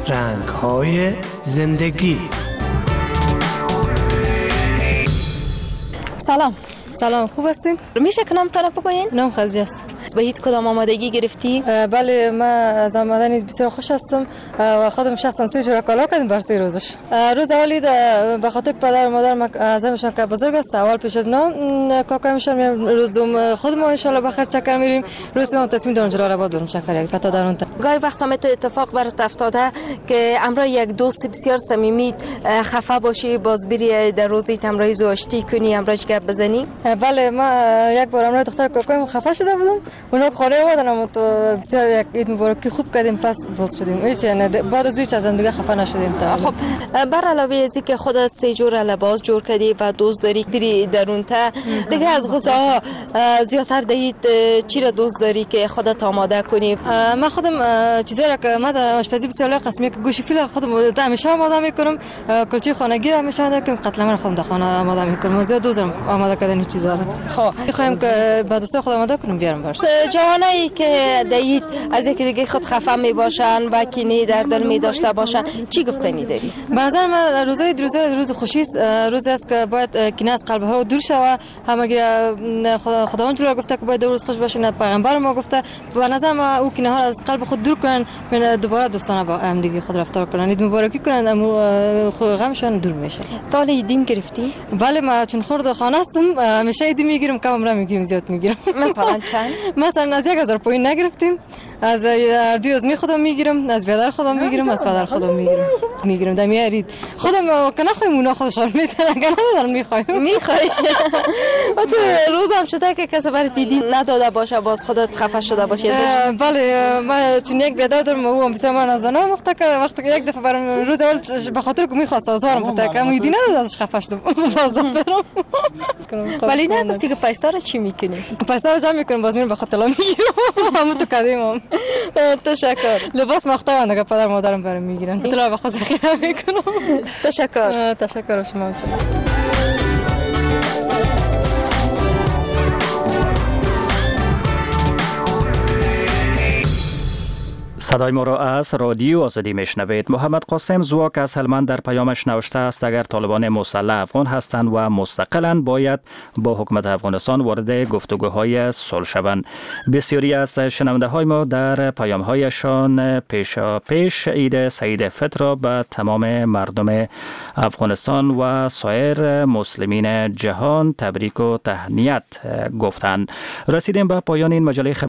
رنگ‌های زندگی. سلام، خوب هستین؟ میشه که نام طرف بگوین؟ نام خدیجه است. به هیچ کدام آمادگی گرفتی؟ بله، من از آمدن بسیار خوش هستم و خودم شخصا 3 جور کالا کردم بر 3 روزش. روز اولی به خاطر پدر و مادر اعظمشان که بزرگ است، اول پیش از نام کاکایمشان میرم. روز دوم خودم ان شاء الله بخیر چکر میریم. روز سوم تصمیم دارم جلال‌آباد برم چکر یک تا در اون. گاهی وقتا می تو اتفاق برات افتاده که امرا یک دوست بسیار صمیمی خفه باشی، باز بری در روزی همراهی زوشتی کنی، امراش گپ بزنی؟ بله، ما یک بار امروز دختر کاکایم خفه شده بودم. اونا خانه اومدن تو بسیار یک عید مبارکی خوب کردیم، پس دوست شدیم. هیچ بعد از هیچ از هم دیگه خفه نشدیم. خب بر علاوه از اینکه خودت 3 جور لباس جور کردی و دوست داری بری درون تا دیگه از غذاها زیادتر دهید چی را دوست داری که خودت آماده کنی؟ من خودم چیزایی را که من آشپزی بسیار قسمی که گوشت فیل خودم همیشه آماده میکنم. کلچه خانگی را همیشه آماده میکنم. قتلمه را خودم در خانه آماده میکنم. زیاد دوست دارم آماده کردن این چیزا را. خب میخوایم که بعد از خود آماده کنم بیارم برش. جوانایی که دید از یکی دیگه خود خفه می باشن و کینه در دل می داشته باشن چی گفتنی داری؟ به نظر من روز خوشی است، روزی است که باید کینه از قلب ها دور شود. همگی خداوند جل گفته که باید روز خوش باشین، پیغمبر ما گفته. به نظر من او کینه ها از قلب خود دور کنن، دوباره دوستانه با هم دیگه خود رفتار کنن، عید مبارکی کنن، غمشون دور میشه. تا ایدیم گرفتی؟ بله، من چون خرد خانه هستم همیشه ایدی میگیرم، کم عمره میگیرم، زیاد میگیرم. مثلا چند؟ مثلا از 1000 پوینت نگرفتیم. از دوی از می خودم میگیرم، از بیادر خودم میگیرم، از پدر خودم میگیرم. دمیارید خودم که نخوایم اونا خودشون میتونن، اگه ندارن میخوایم. و تو روزم شده که کسی برات دیدی نداده باشه باز خودت خفه شده باشی ازش؟ بله، من چون یک بیادر دارم و هم بسیار من از آنها مختک وقتی یک دفعه برام روز اول به خاطر که میخواست آزارم بده که میدی نداد ازش خفه شدم. باز دارم. ولی نگفتی که پیسا رو چی میکنی؟ پیسا رو جمع میکنم، باز میرم به خاطر میگیرم. همون تو قدیمم. تشکر. لباس مختار که پدر مادرم برام میگیرن. اطلاع به خود ذخیره میکنم. تشکر شما. صدای ما را از رادیو آزادی میشنوید. محمد قاسم زواک از هلمند در پیامش نوشته است اگر طالبان مسلح افغان هستند و مستقلاً باید با حکومت افغانستان وارد گفتگوهای صلح شوند. بسیاری از شنونده های ما در پیام هایشان پیش عید سعید فطر را به تمام مردم افغانستان و سایر مسلمین جهان تبریک و تهنیت گفتند. رسیدیم به پایان این مجله